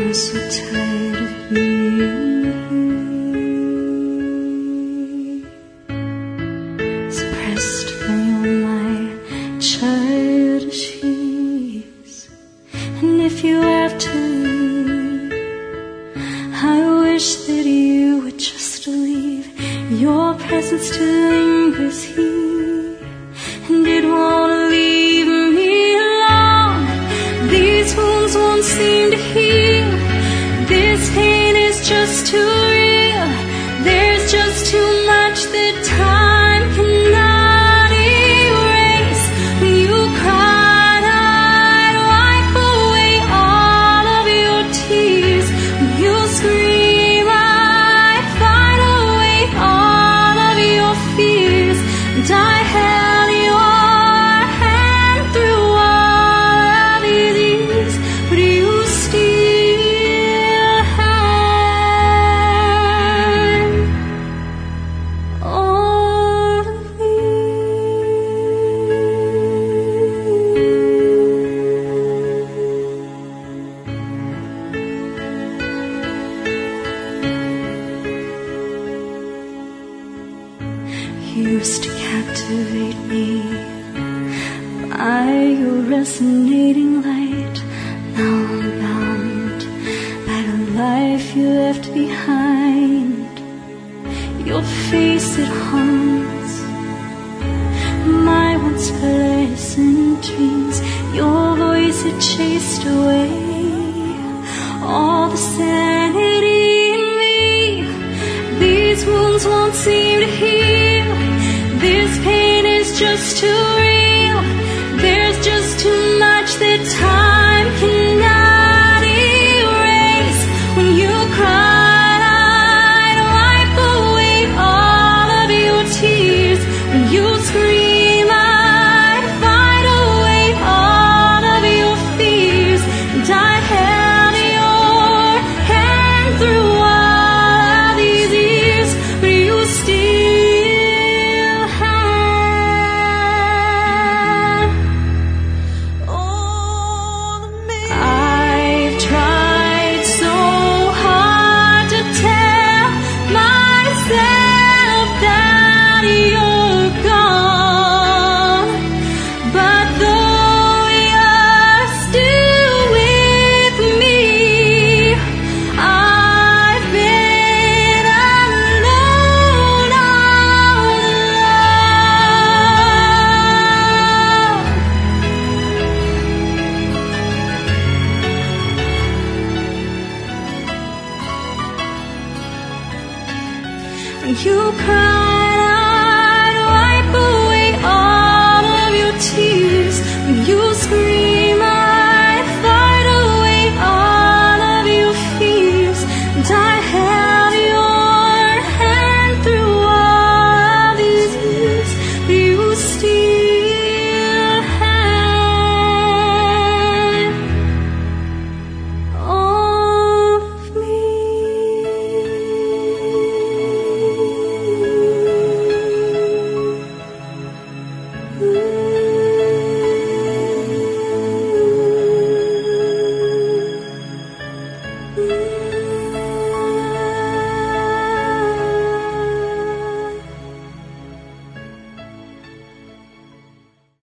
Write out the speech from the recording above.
so tired of being suppressed by all my childish fears. And if you have to leave, I wish that you would just leave. Your presence still lingers here, and it won't leave me alone. These wounds won't seem to heal. This pain is just too real. There's just too much that time cannot erase. When you cried, I'd wipe away all of your tears. When you scream, I'd fight away all of your fears. And I held your hand through all of these years, but you still had all of me. You used to captivate me by your resonating light. Now I'm bound by the life you left behind. Your face, it haunts my once pleasant dreams. Your voice, it chased away all the sanity in me. These wounds won't seem to heal. This pain is just too real. There's just too much that time cannot erase. When you cried, I'd wipe away all of your tears. When you scream, I'd fight away all of your fears. And I held your hand through all of these years, but you still had all of me. I've tried so hard to tell myself that you're gone, but though you're still with me, I've been alone all along. When you cried, I'd wipe away all of your tears. When you scream, I'd fight away all of your fears. And I held your hand through all these years, but you still had all of me. Ooh.